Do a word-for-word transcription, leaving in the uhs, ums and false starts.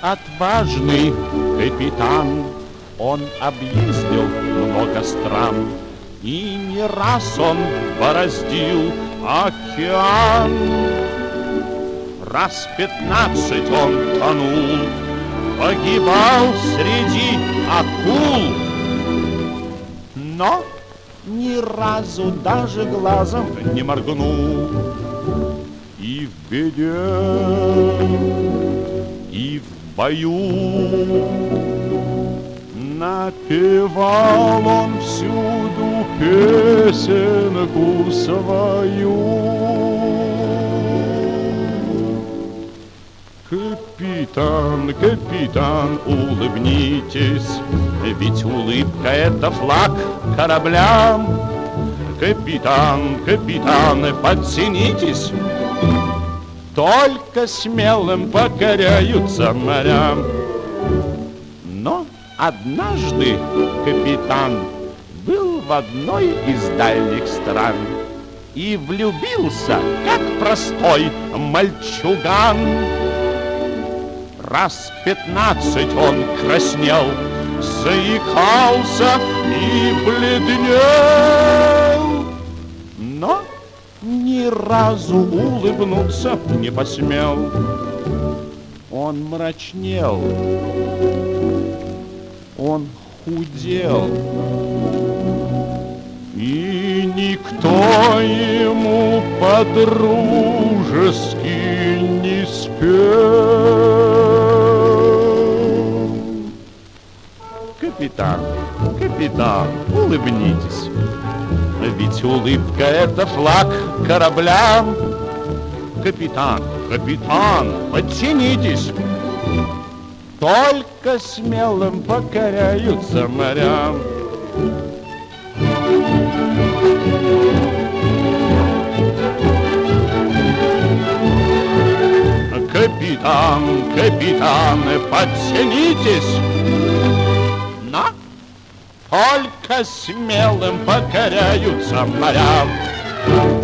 отважный капитан. Он объездил много стран, и не раз он бороздил океан. Раз пятнадцать он тонул, погибал среди акул, но ни разу даже глазом не моргнул. И в беде, и в бою напевал он всюду песенку свою. Капитан, капитан, улыбнитесь, ведь улыбка — это флаг кораблям. Капитан, капитан, подтянитесь, только смелым покоряются морям. Но однажды капитан был в одной из дальних стран и влюбился, как простой мальчуган. Раз пятнадцать он краснел, заикался и бледнел, но ни разу улыбнуться не посмел. Он мрачнел, он худел, и никто ему по-дружески не спел. Капитан, капитан, улыбнитесь, ведь улыбка — это флаг кораблям. Капитан, капитан, подтянитесь, только смелым покоряются морям. Капитан, капитан, подтянитесь, но только смелым покоряются морям.